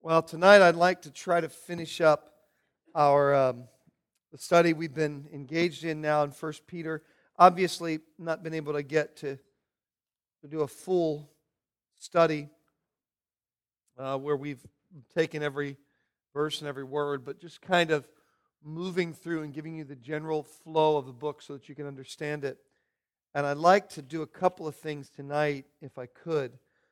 Well, tonight I'd like to try to finish up our the study we've been engaged in now in 1 Peter. Obviously, not been able to get to do a full study where we've taken every verse and every word, but just kind of moving through and giving you the general flow of the book so that you can understand it. And I'd like to do a couple of things tonight, if I could.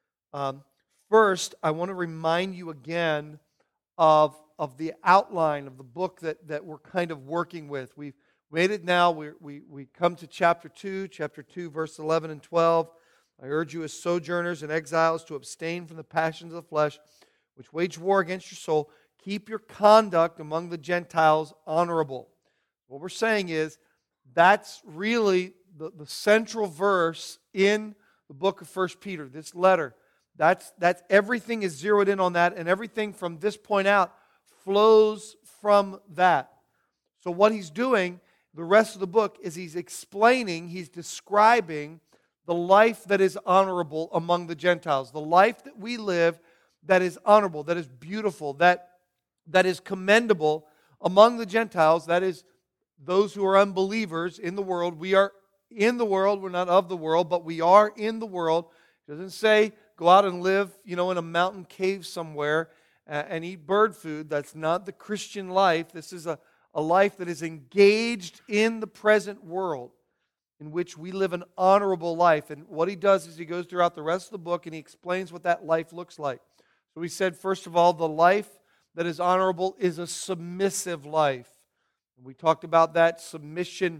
First, I want to remind you again of the outline of the book that we're kind of working with. We've made it now. We come to chapter 2, verse 11 and 12. I urge you as sojourners and exiles to abstain from the passions of the flesh, which wage war against your soul. Keep your conduct among the Gentiles honorable. What we're saying is that's really the central verse in the book of 1 Peter, this letter. That's everything is zeroed in on that, and everything from this point out flows from that. So what he's doing, the rest of the book, is he's explaining, he's describing the life that is honorable among the Gentiles, the life that we live that is honorable, that is beautiful, that is commendable among the Gentiles, that is those who are unbelievers in the world. We are in the world, we're not of the world, but we are in the world. It doesn't say go out and live, in a mountain cave somewhere and eat bird food. That's not the Christian life. This is a life that is engaged in the present world in which we live an honorable life. And what he does is he goes throughout the rest of the book and he explains what that life looks like. So we said, first of all, the life that is honorable is a submissive life. And we talked about that submission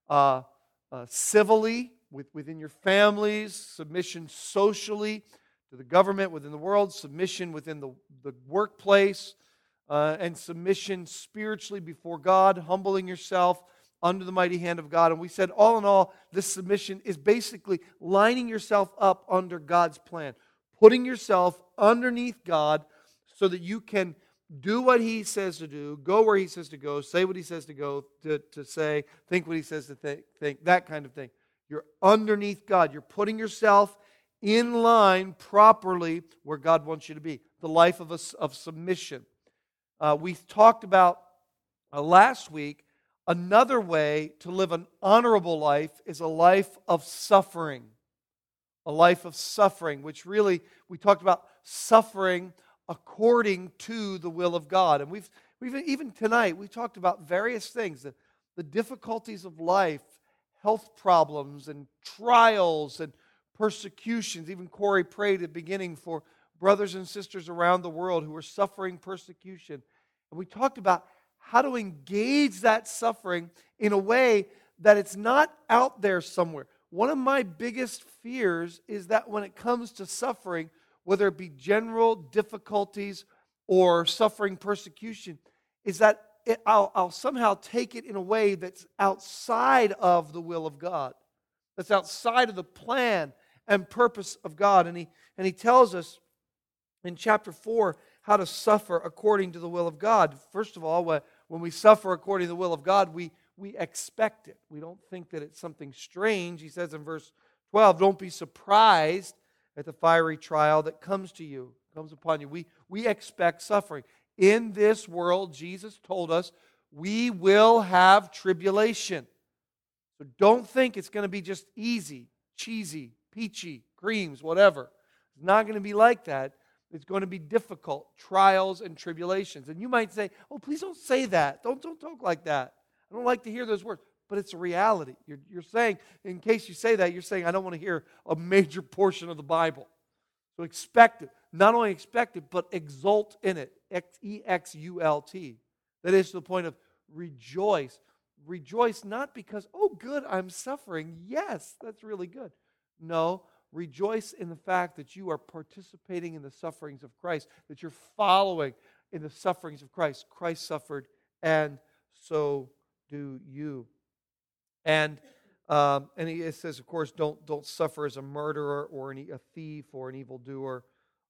civilly, within your families, submission socially, to the government within the world, submission within the workplace, and submission spiritually before God, humbling yourself under the mighty hand of God. And we said, all in all, this submission is basically lining yourself up under God's plan, putting yourself underneath God so that you can do what He says to do, go where He says to go, say what He says to go, to say, think what He says to think, that kind of thing. You're underneath God. You're putting yourself in line properly where God wants you to be. The life of submission. We talked about last week, another way to live an honorable life is a life of suffering. A life of suffering, which really, we talked about suffering according to the will of God. And we've even tonight, we talked about various things, the difficulties of life, health problems and trials and persecutions. Even Corey prayed at the beginning for brothers and sisters around the world who are suffering persecution. And we talked about how to engage that suffering in a way that it's not out there somewhere. One of my biggest fears is that when it comes to suffering, whether it be general difficulties or suffering persecution, is that I'll somehow take it in a way that's outside of the will of God, that's outside of the plan and purpose of God. And he tells us in chapter 4 how to suffer according to the will of God. First of all, when we suffer according to the will of God, we expect it. We don't think that it's something strange. He says in verse 12, don't be surprised at the fiery trial that comes upon you. We expect suffering. In this world, Jesus told us, we will have tribulation. So don't think it's going to be just easy, cheesy, peachy, creams, whatever. It's not going to be like that. It's going to be difficult, trials and tribulations. And you might say, oh, please don't say that. Don't talk like that. I don't like to hear those words. But it's a reality. You're saying, in case you say that, you're saying, I don't want to hear a major portion of the Bible. So expect it. Not only expect it, but exult in it. Exult. That is to the point of rejoice. Rejoice not because, oh good, I'm suffering. Yes, that's really good. No, rejoice in the fact that you are participating in the sufferings of Christ, that you're following in the sufferings of Christ. Christ suffered, and so do you. And it says, of course, don't suffer as a murderer or a thief or an evildoer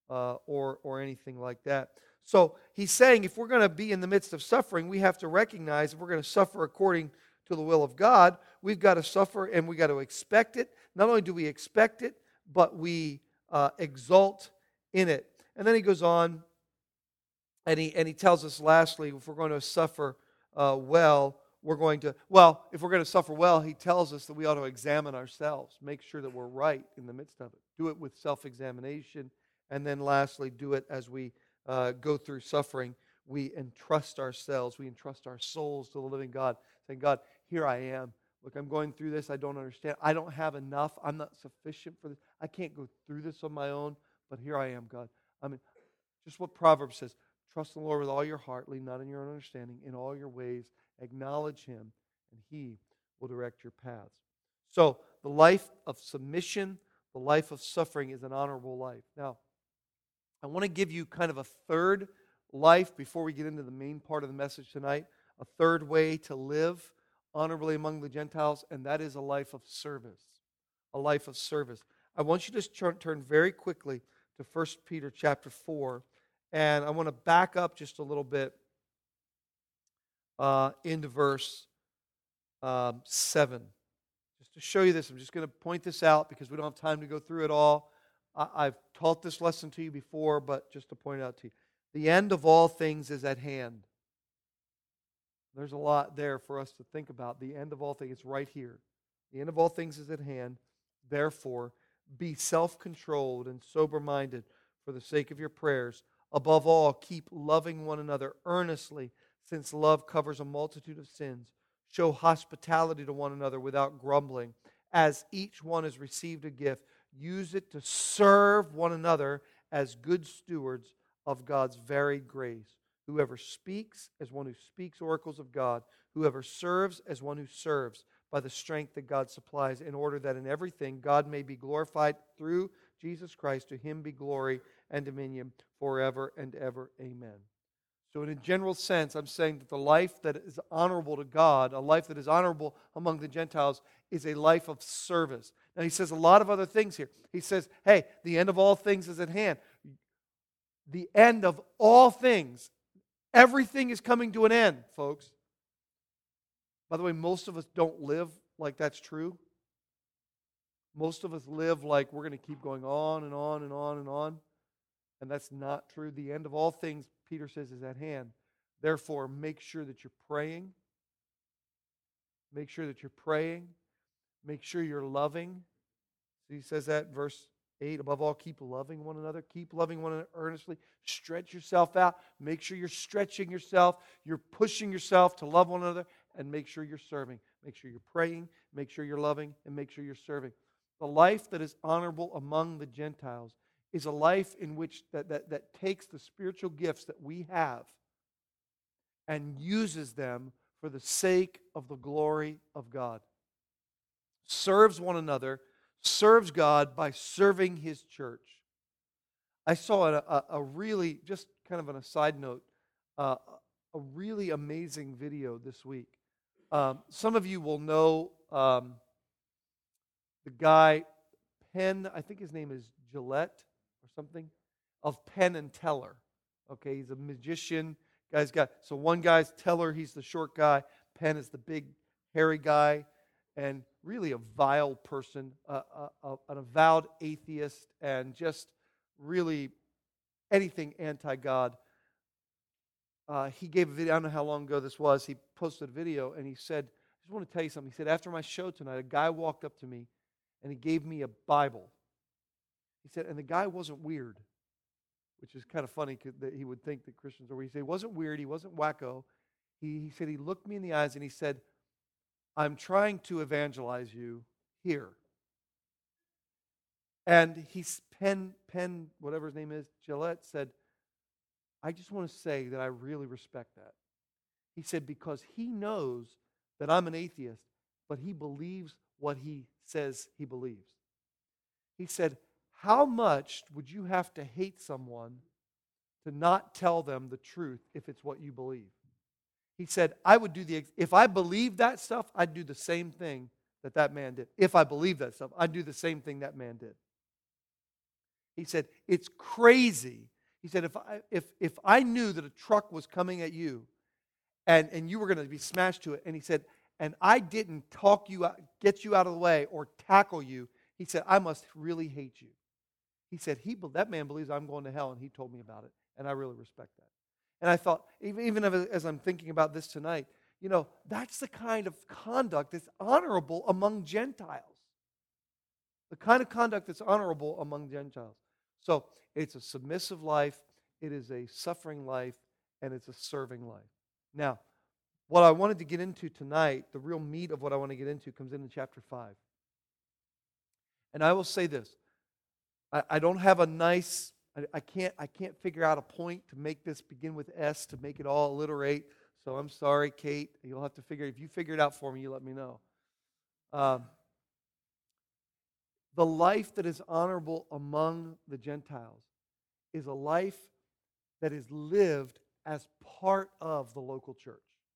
or anything like that. So he's saying if we're going to be in the midst of suffering, we have to recognize if we're going to suffer according to the will of God, we've got to suffer and we've got to expect it. Not only do we expect it, but we exult in it. And then he goes on And he tells us lastly, if we're going to suffer well, if we're going to suffer well, he tells us that we ought to examine ourselves, make sure that we're right in the midst of it. Do it with self-examination. And then lastly, do it as we go through suffering. We entrust ourselves, we entrust our souls to the living God, saying, God, here I am. Look, I'm going through this. I don't understand. I don't have enough. I'm not sufficient for this. I can't go through this on my own, but here I am, God. I mean, just what Proverbs says, trust the Lord with all your heart, lean not in your own understanding. In all your ways, acknowledge Him, and He will direct your paths. So, the life of submission, the life of suffering is an honorable life. Now, I want to give you kind of a third life before we get into the main part of the message tonight, a third way to live honorably among the Gentiles, and that is a life of service. A life of service. I want you to turn very quickly to 1 Peter chapter 4, and I want to back up just a little bit into verse 7. Just to show you this, I'm just going to point this out because we don't have time to go through it all. I've taught this lesson to you before, but just to point it out to you. The end of all things is at hand. There's a lot there for us to think about. The end of all things, it's right here. The end of all things is at hand. Therefore, be self-controlled and sober-minded for the sake of your prayers. Above all, keep loving one another earnestly, since love covers a multitude of sins. Show hospitality to one another without grumbling. As each one has received a gift, use it to serve one another as good stewards of God's varied grace. Whoever speaks as one who speaks oracles of God. Whoever serves as one who serves by the strength that God supplies, in order that in everything God may be glorified through Jesus Christ. To Him be glory and dominion forever and ever. Amen. So in a general sense, I'm saying that the life that is honorable to God, a life that is honorable among the Gentiles, is a life of service. Now he says a lot of other things here. He says, hey, the end of all things is at hand. The end of all things. Everything is coming to an end, folks. By the way, most of us don't live like that's true. Most of us live like we're going to keep going on and on and on and on. And that's not true. The end of all things, Peter says, is at hand. Therefore, make sure that you're praying. Make sure that you're praying. Make sure you're loving. He says that in verse 8. Above all, keep loving one another. Keep loving one another earnestly. Stretch yourself out. Make sure you're stretching yourself. You're pushing yourself to love one another. And make sure you're serving. Make sure you're praying. Make sure you're loving. And make sure you're serving. The life that is honorable among the Gentiles is a life in which that takes the spiritual gifts that we have and uses them for the sake of the glory of God. Serves one another, serves God by serving His church. I saw a really, just kind of on a side note, a really amazing video this week. Some of you will know the guy, Penn, I think his name is Gillette or something, of Penn and Teller. Okay, he's a magician. So one guy's Teller, he's the short guy. Penn is the big, hairy guy, and really a vile person, an avowed atheist, and just really anything anti-God. He gave a video, I don't know how long ago this was, he posted a video, and he said, I just want to tell you something. He said, after my show tonight, a guy walked up to me, and he gave me a Bible. He said, and the guy wasn't weird, which is kind of funny that he would think that Christians are weird. He said, he wasn't weird, he wasn't wacko. He said, he looked me in the eyes, and he said, I'm trying to evangelize you here. And Penn, whatever his name is, Gillette, said, I just want to say that I really respect that. He said, because he knows that I'm an atheist, but he believes what he says he believes. He said, how much would you have to hate someone to not tell them the truth if it's what you believe? He said, if I believed that stuff, I'd do the same thing that man did. If I believed that stuff, I'd do the same thing that man did. He said, it's crazy. He said, if I knew that a truck was coming at you and you were going to be smashed to it, and he said, and I didn't talk you out, get you out of the way or tackle you, he said, I must really hate you. He said, that man believes I'm going to hell, and he told me about it, and I really respect that. And I thought, even as I'm thinking about this tonight, that's the kind of conduct that's honorable among Gentiles. The kind of conduct that's honorable among Gentiles. So it's a submissive life, it is a suffering life, and it's a serving life. Now, what I wanted to get into tonight, the real meat of what I want to get into, comes in chapter 5. And I will say this. I don't have a nice, I can't figure out a point to make this begin with S, to make it all alliterate. So I'm sorry, Kate. You'll have to if you figure it out for me, you let me know. The life that is honorable among the Gentiles is a life that is lived as part of the local church.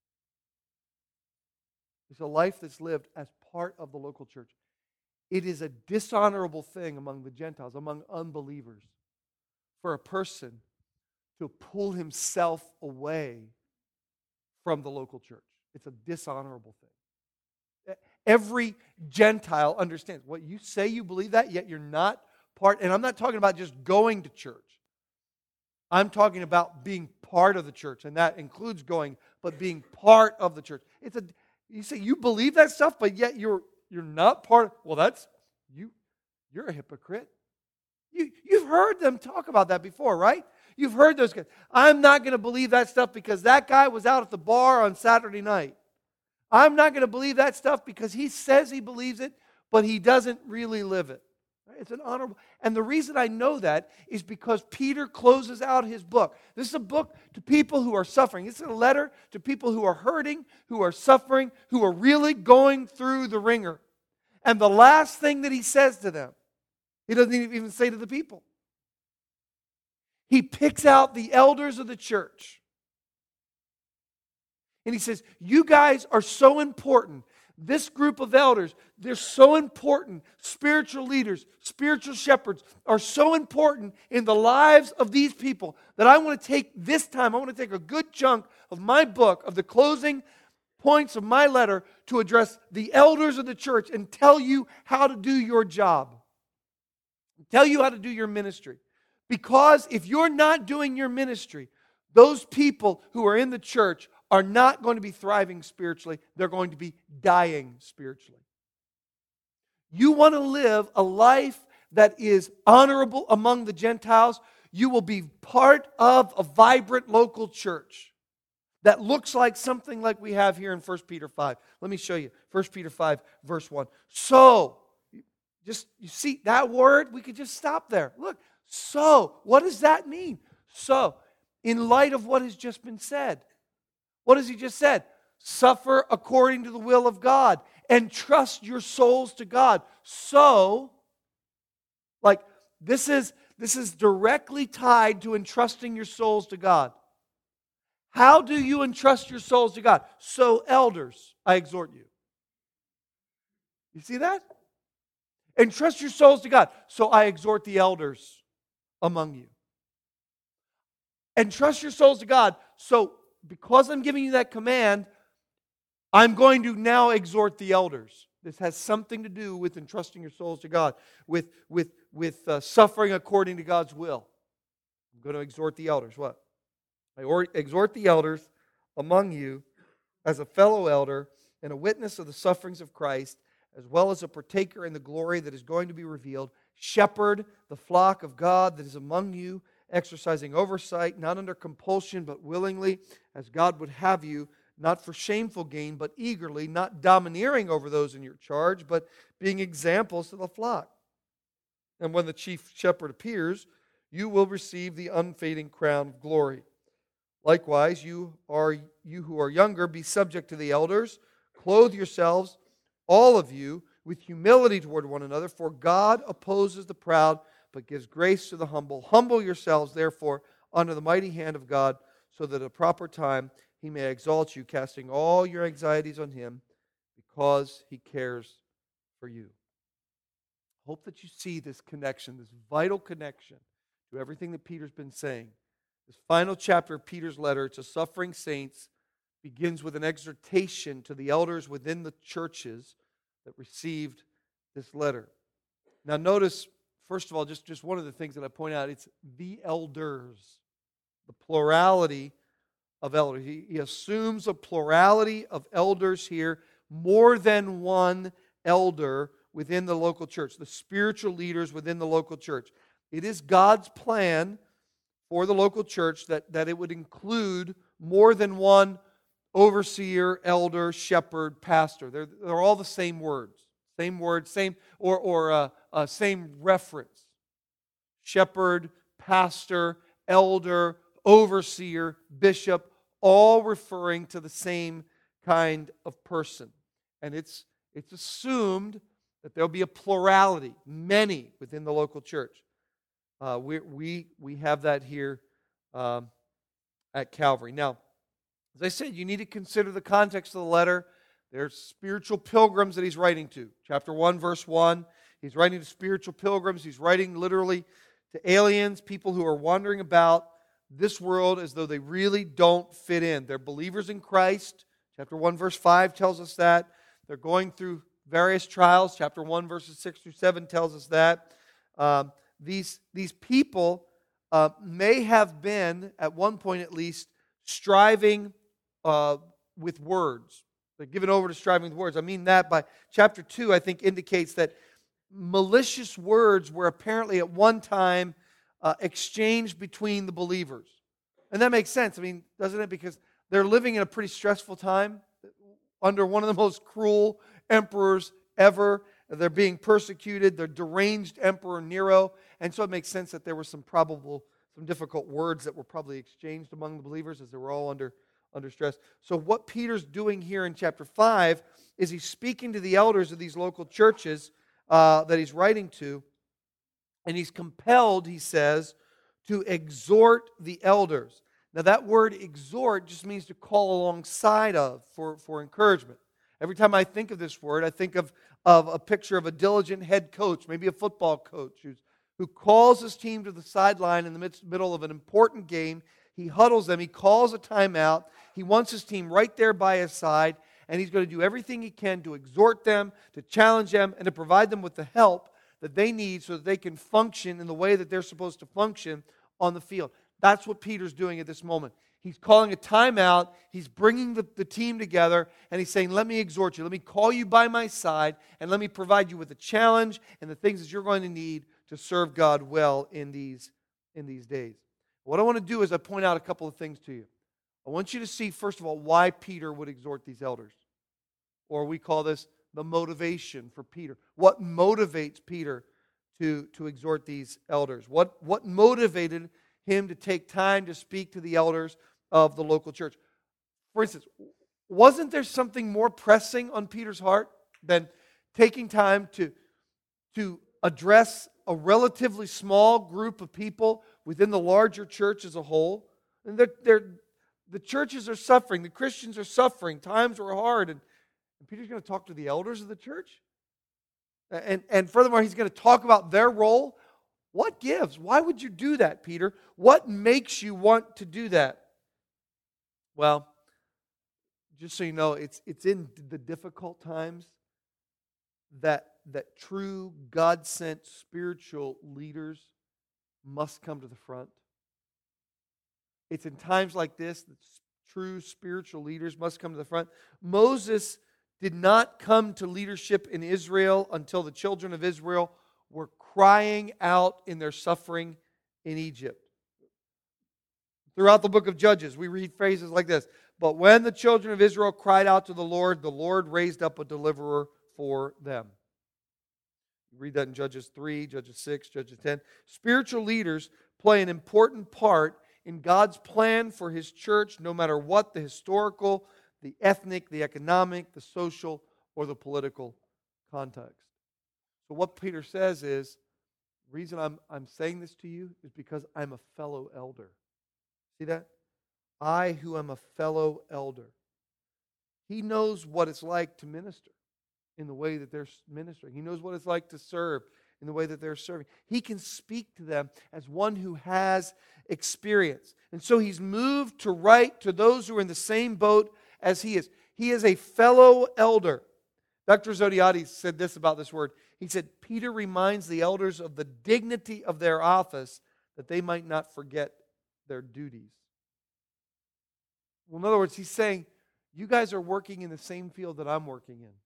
It's a life that's lived as part of the local church. It is a dishonorable thing among the Gentiles, among unbelievers, for a person to pull himself away from the local church. It's a dishonorable thing. Every Gentile understands. What you say you believe that, yet you're not part. And I'm not talking about just going to church. I'm talking about being part of the church, and that includes going, but being part of the church. You say you believe that stuff, but yet you're not part. Well, that's you. You're a hypocrite. You've heard them talk about that before, right? You've heard those guys. I'm not going to believe that stuff because that guy was out at the bar on Saturday night. I'm not going to believe that stuff because he says he believes it, but he doesn't really live it. It's an honorable. And the reason I know that is because Peter closes out his book. This is a book to people who are suffering. It's a letter to people who are hurting, who are suffering, who are really going through the ringer. And the last thing that he says to them, he doesn't even say to the people. He picks out the elders of the church. And he says, you guys are so important. This group of elders, they're so important. Spiritual leaders, spiritual shepherds are so important in the lives of these people that I want to take this time, I want to take a good chunk of my book, of the closing points of my letter, to address the elders of the church and tell you how to do your job. Tell you how to do your ministry. Because if you're not doing your ministry, those people who are in the church are not going to be thriving spiritually. They're going to be dying spiritually. You want to live a life that is honorable among the Gentiles, you will be part of a vibrant local church that looks like something like we have here in 1 Peter 5. Let me show you. 1 Peter 5, verse 1. So, you see that word? We could just stop there. Look, so, what does that mean? So, in light of what has just been said, what has he just said? Suffer according to the will of God and trust your souls to God. So, this is directly tied to entrusting your souls to God. How do you entrust your souls to God? So, elders, I exhort you. You see that? Entrust your souls to God. So I exhort the elders among you. Entrust your souls to God. So because I'm giving you that command, I'm going to now exhort the elders. This has something to do with entrusting your souls to God, with suffering according to God's will. I'm going to exhort the elders. What? I exhort the elders among you as a fellow elder and a witness of the sufferings of Christ, as well as a partaker in the glory that is going to be revealed. Shepherd the flock of God that is among you, exercising oversight, not under compulsion, but willingly, as God would have you, not for shameful gain, but eagerly, not domineering over those in your charge, but being examples to the flock. And when the chief shepherd appears, you will receive the unfading crown of glory. Likewise, you who are younger, be subject to the elders. Clothe yourselves, all of you, with humility toward one another, for God opposes the proud, but gives grace to the humble. Humble yourselves, therefore, under the mighty hand of God, so that at a proper time He may exalt you, casting all your anxieties on Him, because He cares for you. Hope that you see this connection, this vital connection to everything that Peter's been saying. This final chapter of Peter's letter to suffering saints begins with an exhortation to the elders within the churches that received this letter. Now notice, first of all, just one of the things that I point out, it's the elders. The plurality of elders. He assumes a plurality of elders here, more than one elder within the local church, the spiritual leaders within the local church. It is God's plan for the local church that it would include more than one overseer, elder, shepherd, pastor. They're all the same words. Same word, same same reference. Shepherd, pastor, elder, overseer, bishop, all referring to the same kind of person. And it's assumed that there'll be a plurality, many within the local church. We have that here at Calvary. Now, as I said, you need to consider the context of the letter. There's spiritual pilgrims that he's writing to. Chapter 1, verse 1, he's writing to spiritual pilgrims. He's writing literally to aliens, people who are wandering about this world as though they really don't fit in. They're believers in Christ. Chapter 1, verse 5 tells us that. They're going through various trials. Chapter 1, verses 6 through 7 tells us that. These people may have been, at one point at least, striving with words. They're given over to striving with words. I mean that by chapter 2, I think, indicates that malicious words were apparently at one time exchanged between the believers. And that makes sense. I mean, doesn't it? Because they're living in a pretty stressful time under one of the most cruel emperors ever. They're being persecuted. They're deranged Emperor Nero. And so it makes sense that there were some difficult words that were probably exchanged among the believers as they were all under stress. So what Peter's doing here in chapter 5 is he's speaking to the elders of these local churches that he's writing to, and he's compelled, he says, to exhort the elders. Now that word exhort just means to call alongside of for encouragement. Every time I think of this word, I think of a picture of a diligent head coach, maybe a football coach, who calls his team to the sideline in the middle of an important game. He huddles them. He calls a timeout. He wants his team right there by his side, and he's going to do everything he can to exhort them, to challenge them, and to provide them with the help that they need so that they can function in the way that they're supposed to function on the field. That's what Peter's doing at this moment. He's calling a timeout. He's bringing the team together, and he's saying, let me exhort you. Let me call you by my side, and let me provide you with a challenge and the things that you're going to need to serve God well in these days. What I want to do is I point out a couple of things to you. I want you to see, first of all, why Peter would exhort these elders. Or we call this the motivation for Peter. What motivates Peter to exhort these elders? What motivated him to take time to speak to the elders of the local church? For instance, wasn't there something more pressing on Peter's heart than taking time to address a relatively small group of people within the larger church as a whole? And the churches are suffering. The Christians are suffering. Times were hard. And Peter's going to talk to the elders of the church? And furthermore, he's going to talk about their role. What gives? Why would you do that, Peter? What makes you want to do that? Well, just so you know, it's in the difficult times that true God-sent spiritual leaders must come to the front. It's in times like this that true spiritual leaders must come to the front. Moses did not come to leadership in Israel until the children of Israel were crying out in their suffering in Egypt. Throughout the book of Judges, we read phrases like this: but when the children of Israel cried out to the Lord raised up a deliverer for them. You read that in Judges 3, Judges 6, Judges 10. Spiritual leaders play an important part in God's plan for His church, no matter what the historical, the ethnic, the economic, the social, or the political context. So what Peter says is, the reason I'm saying this to you is because I'm a fellow elder. See that? I, who am a fellow elder. He knows what it's like to minister in the way that they're ministering. He knows what it's like to serve in the way that they're serving. He can speak to them as one who has experience. And so he's moved to write to those who are in the same boat as he is. He is a fellow elder. Dr. Zodhiates said this about this word. He said, Peter reminds the elders of the dignity of their office that they might not forget their duties. Well, in other words, he's saying, you guys are working in the same field that I'm working in.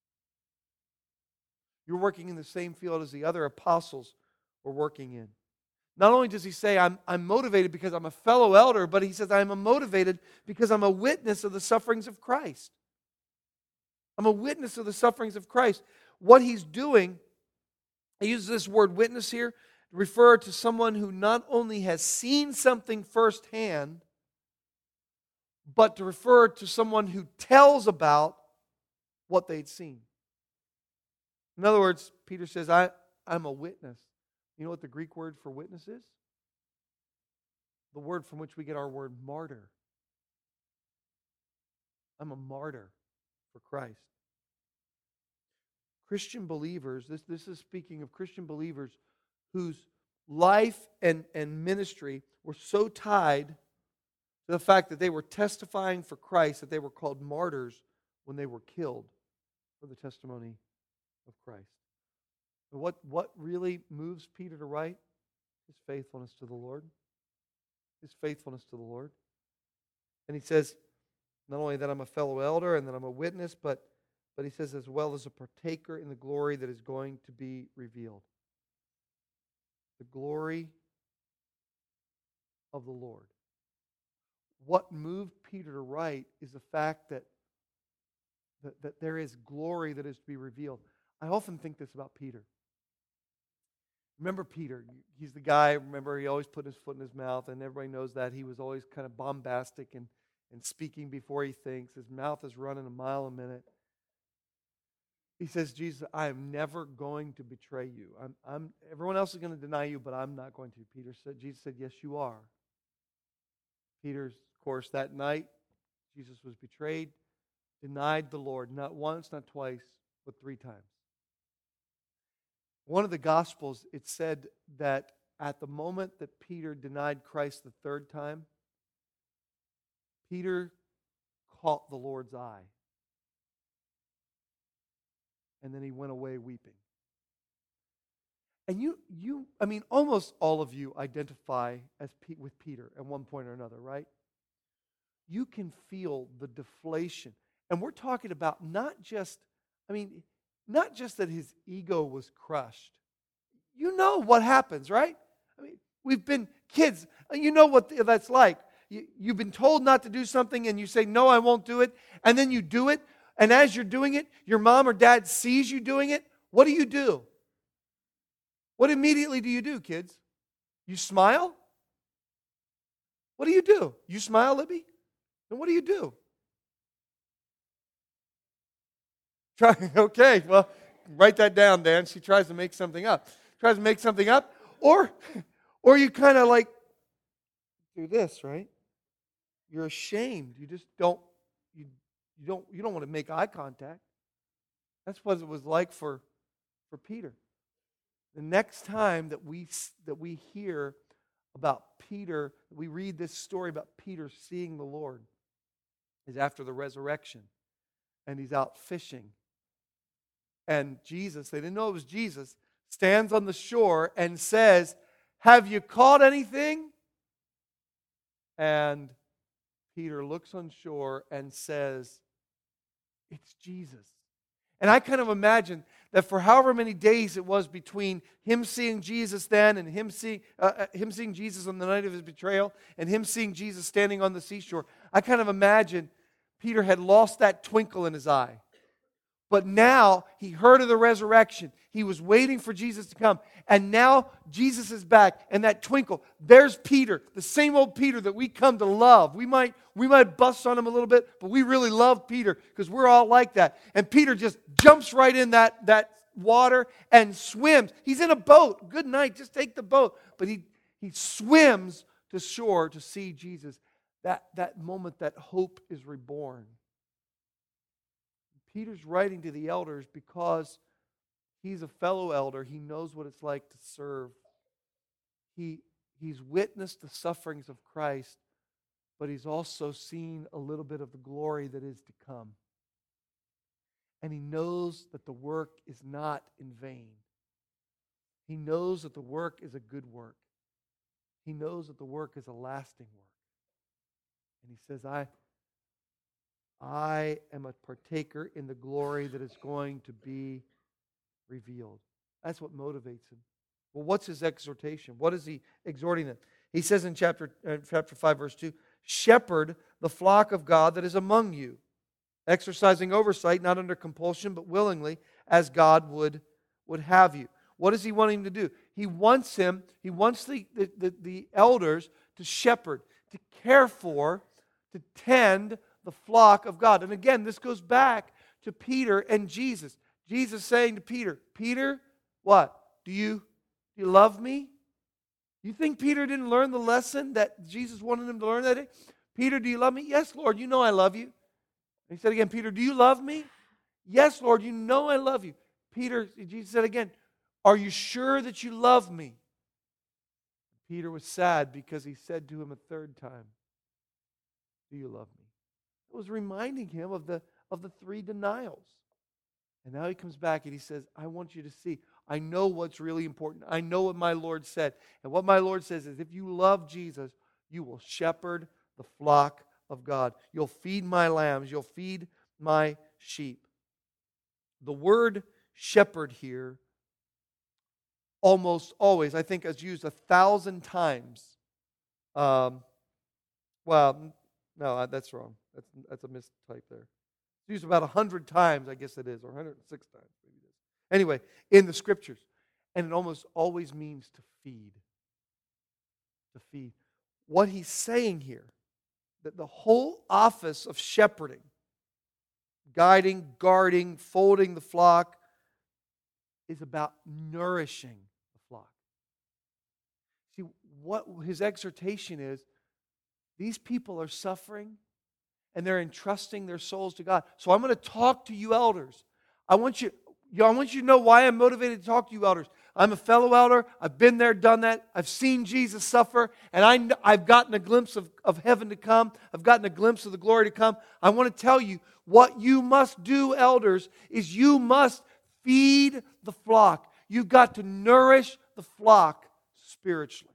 You're working in the same field as the other apostles were working in. Not only does he say, I'm motivated because I'm a fellow elder, but he says, I'm motivated because I'm a witness of the sufferings of Christ. I'm a witness of the sufferings of Christ. What he's doing, he uses this word witness here to refer to someone who not only has seen something firsthand, but to refer to someone who tells about what they'd seen. In other words, Peter says, I'm a witness. You know what the Greek word for witness is? The word from which we get our word martyr. I'm a martyr for Christ. Christian believers, this is speaking of Christian believers whose life and ministry were so tied to the fact that they were testifying for Christ that they were called martyrs when they were killed for the testimony of Christ. And what really moves Peter to write? His faithfulness to the Lord. His faithfulness to the Lord. And he says, not only that I'm a fellow elder and that I'm a witness, but he says as well as a partaker in the glory that is going to be revealed. The glory of the Lord. What moved Peter to write is the fact that there is glory that is to be revealed. I often think this about Peter. Remember Peter, he's the guy, remember he always put his foot in his mouth, and everybody knows that. He was always kind of bombastic and speaking before he thinks. His mouth is running a mile a minute. He says, Jesus, I am never going to betray you. Everyone else is going to deny you, but I'm not going to. Jesus said, yes, you are. Peter's, of course, that night, Jesus was betrayed, denied the Lord, not once, not twice, but 3 times. One of the Gospels, it said that at the moment that Peter denied Christ the 3rd time, Peter caught the Lord's eye. And then he went away weeping. And almost all of you identify with Peter at one point or another, right? You can feel the deflation. And we're talking about not just that his ego was crushed. You know what happens, right? We've been kids. You know what that's like. You've been told not to do something and you say, no, I won't do it. And then you do it. And as you're doing it, your mom or dad sees you doing it. What do? What immediately do you do, kids? You smile? What do? You smile, Libby? And what do? Okay, well, write that down, Dan. She tries to make something up. Or you kind of like do this, right? You're ashamed. You just don't. You don't want to make eye contact. That's what it was like for Peter. The next time that we hear about Peter, we read this story about Peter seeing the Lord, is after the resurrection, and he's out fishing. And Jesus, they didn't know it was Jesus, stands on the shore and says, have you caught anything? And Peter looks on shore and says, it's Jesus. And I kind of imagine that for however many days it was between him seeing Jesus then and him seeing Jesus on the night of his betrayal and him seeing Jesus standing on the seashore, I kind of imagine Peter had lost that twinkle in his eye. But now he heard of the resurrection. He was waiting for Jesus to come. And now Jesus is back. And that twinkle, there's Peter, the same old Peter that we come to love. We might bust on him a little bit, but we really love Peter because we're all like that. And Peter just jumps right in that water and swims. He's in a boat. Good night, just take the boat. But he swims to shore to see Jesus. That moment that hope is reborn. Peter's writing to the elders because he's a fellow elder. He knows what it's like to serve. He's witnessed the sufferings of Christ, but he's also seen a little bit of the glory that is to come. And he knows that the work is not in vain. He knows that the work is a good work. He knows that the work is a lasting work. And he says, I am a partaker in the glory that is going to be revealed. That's what motivates him. Well, what's his exhortation? What is he exhorting them? He says in chapter 5, verse 2, shepherd the flock of God that is among you, exercising oversight, not under compulsion, but willingly, as God would have you. What does he want him to do? He wants the elders to shepherd, to care for, to tend the flock of God. And again, this goes back to Peter and Jesus. Jesus saying to Peter, Peter, what? Do you love me? You think Peter didn't learn the lesson that Jesus wanted him to learn that day? Peter, do you love me? Yes, Lord, you know I love you. He said again, Peter, do you love me? Yes, Lord, you know I love you. Jesus said again, are you sure that you love me? Peter was sad because he said to him a third time, do you love me? It was reminding him of the three denials. And now he comes back and he says, I want you to see. I know what's really important. I know what my Lord said. And what my Lord says is if you love Jesus, you will shepherd the flock of God. You'll feed my lambs. You'll feed my sheep. The word shepherd here almost always, I think, is used 1,000 times. Well, no, that's wrong. That's a mistype there. It's used about 100 times, I guess it is, or 106 times. Maybe it is. Anyway, in the Scriptures. And it almost always means to feed. To feed. What he's saying here, that the whole office of shepherding, guiding, guarding, folding the flock, is about nourishing the flock. See, what his exhortation is, these people are suffering and they're entrusting their souls to God. So I'm going to talk to you elders. I want you to know why I'm motivated to talk to you elders. I'm a fellow elder. I've been there, done that. I've seen Jesus suffer, and I've gotten a glimpse of heaven to come. I've gotten a glimpse of the glory to come. I want to tell you what you must do, elders, is you must feed the flock. You've got to nourish the flock spiritually.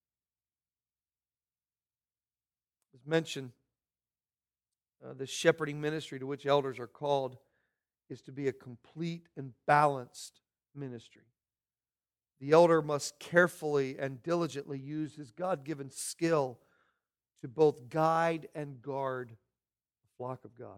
As mentioned, the shepherding ministry to which elders are called is to be a complete and balanced ministry. The elder must carefully and diligently use his God-given skill to both guide and guard the flock of God.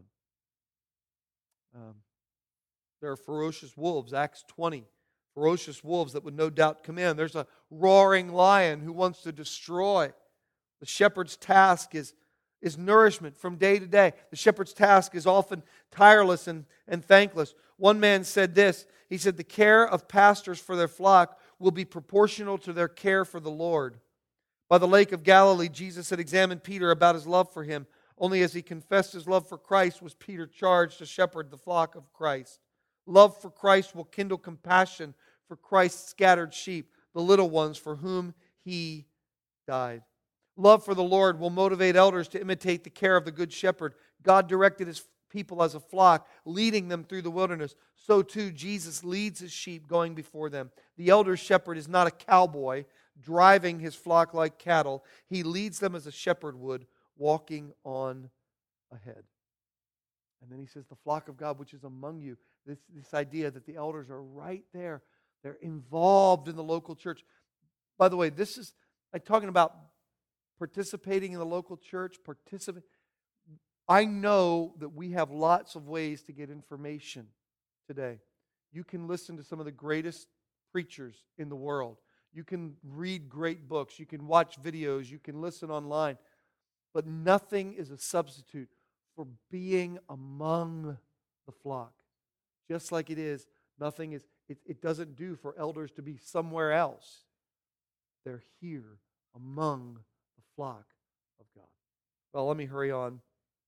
There are ferocious wolves, Acts 20, ferocious wolves that would no doubt come in. There's a roaring lion who wants to destroy. The shepherd's task is nourishment from day to day. The shepherd's task is often tireless and thankless. One man said this. He said, the care of pastors for their flock will be proportional to their care for the Lord. By the lake of Galilee, Jesus had examined Peter about his love for him. Only as he confessed his love for Christ was Peter charged to shepherd the flock of Christ. Love for Christ will kindle compassion for Christ's scattered sheep, the little ones for whom he died. Love for the Lord will motivate elders to imitate the care of the Good Shepherd. God directed His people as a flock, leading them through the wilderness. So too, Jesus leads His sheep going before them. The elder shepherd is not a cowboy driving his flock like cattle. He leads them as a shepherd would, walking on ahead. And then he says, the flock of God which is among you. This idea that the elders are right there. They're involved in the local church. By the way, this is, I'm talking about participating in the local church, I know that we have lots of ways to get information today. You can listen to some of the greatest preachers in the world. You can read great books. You can watch videos. You can listen online. But nothing is a substitute for being among the flock. Just like it is, nothing is, it doesn't do for elders to be somewhere else. They're here among the flock of God. Well, let me hurry on.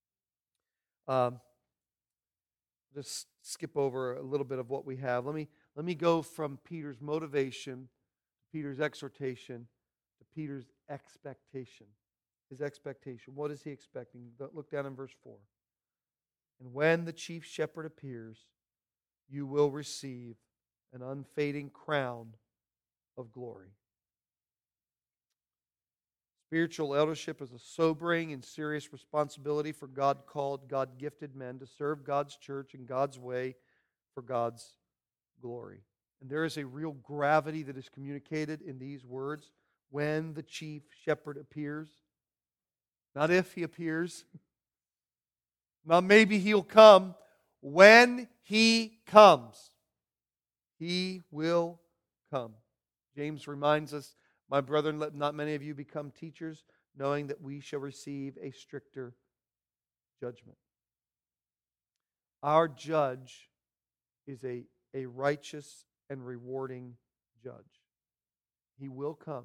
Just skip over a little bit of what we have. Let me go from Peter's motivation, Peter's exhortation, to Peter's expectation. His expectation. What is he expecting? Look down in verse 4. And when the chief shepherd appears, you will receive an unfading crown of glory. Spiritual eldership is a sobering and serious responsibility for God-called, God-gifted men to serve God's church in God's way for God's glory. And there is a real gravity that is communicated in these words when the chief shepherd appears. Not if he appears. Not maybe he'll come. When he comes, he will come. James reminds us, my brethren, let not many of you become teachers, knowing that we shall receive a stricter judgment. Our judge is a righteous and rewarding judge. He will come.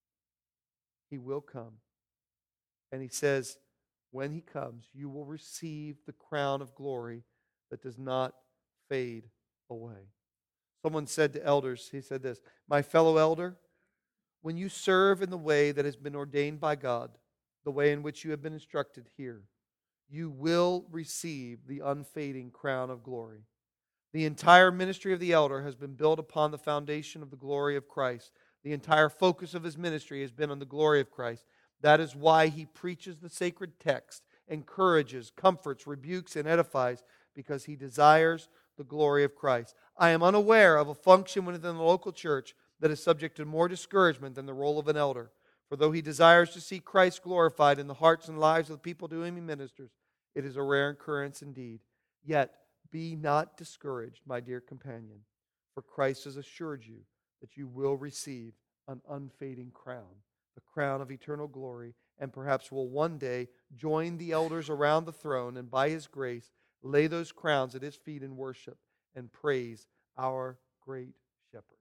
He will come. And he says, when he comes, you will receive the crown of glory that does not fade away. Someone said to elders, he said this, my fellow elder, when you serve in the way that has been ordained by God, the way in which you have been instructed here, you will receive the unfading crown of glory. The entire ministry of the elder has been built upon the foundation of the glory of Christ. The entire focus of his ministry has been on the glory of Christ. That is why he preaches the sacred text, encourages, comforts, rebukes, and edifies, because he desires the glory of Christ. I am unaware of a function within the local church that is subject to more discouragement than the role of an elder. For though he desires to see Christ glorified in the hearts and lives of the people to whom he ministers, it is a rare occurrence indeed. Yet, be not discouraged, my dear companion, for Christ has assured you that you will receive an unfading crown, the crown of eternal glory, and perhaps will one day join the elders around the throne and by his grace lay those crowns at his feet in worship and praise our great shepherd.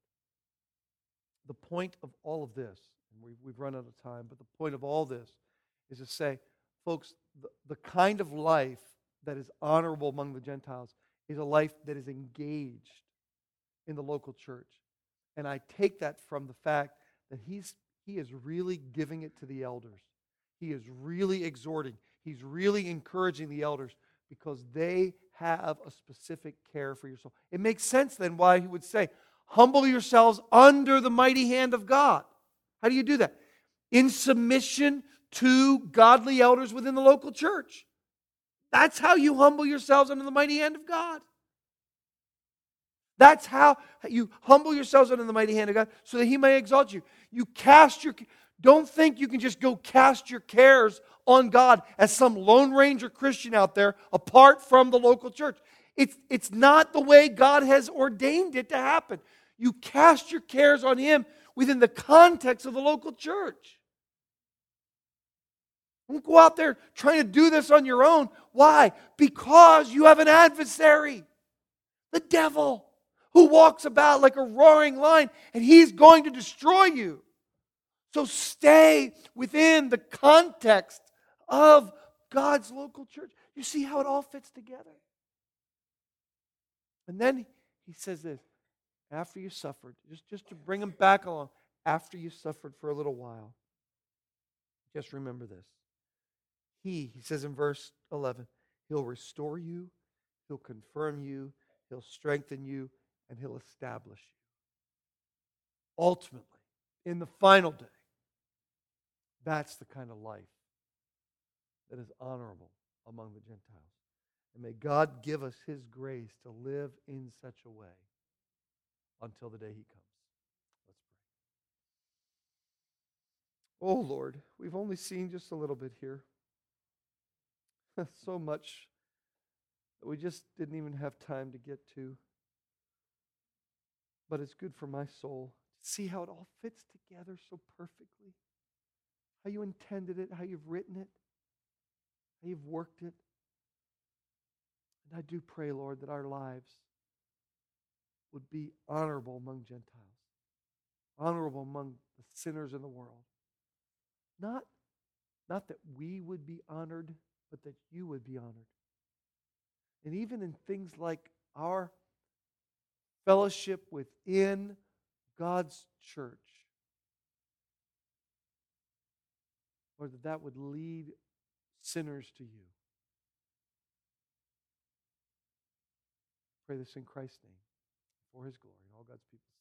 The point of all of this, and we've run out of time, but the point of all this is to say, folks, the kind of life that is honorable among the Gentiles is a life that is engaged in the local church. And I take that from the fact that he is really giving it to the elders. He is really exhorting. He's really encouraging the elders because they have a specific care for your soul. It makes sense then why he would say, humble yourselves under the mighty hand of God. How do you do that? In submission to godly elders within the local church. That's how you humble yourselves under the mighty hand of God. That's how you humble yourselves under the mighty hand of God so that he may exalt you. Don't think you can just go cast your cares on God as some Lone Ranger Christian out there apart from the local church. It's not the way God has ordained it to happen. You cast your cares on him within the context of the local church. Don't go out there trying to do this on your own. Why? Because you have an adversary, the devil, who walks about like a roaring lion, and he's going to destroy you. So stay within the context of God's local church. You see how it all fits together? And then he says this, after you suffered, just to bring him back along, after you suffered for a little while, just remember this. He says in verse 11, he'll restore you, he'll confirm you, he'll strengthen you, and he'll establish you. Ultimately, in the final day, that's the kind of life that is honorable among the Gentiles. And may God give us his grace to live in such a way until the day he comes. Let's pray. Oh Lord, we've only seen just a little bit here. So much that we just didn't even have time to get to. But it's good for my soul to see how it all fits together so perfectly. How you intended it, how you've written it, how you've worked it. And I do pray, Lord, that our lives would be honorable among Gentiles, honorable among the sinners in the world. Not that we would be honored, but that you would be honored. And even in things like our fellowship within God's church, Lord, that would lead sinners to you. Pray this in Christ's name, for his glory. And all God's people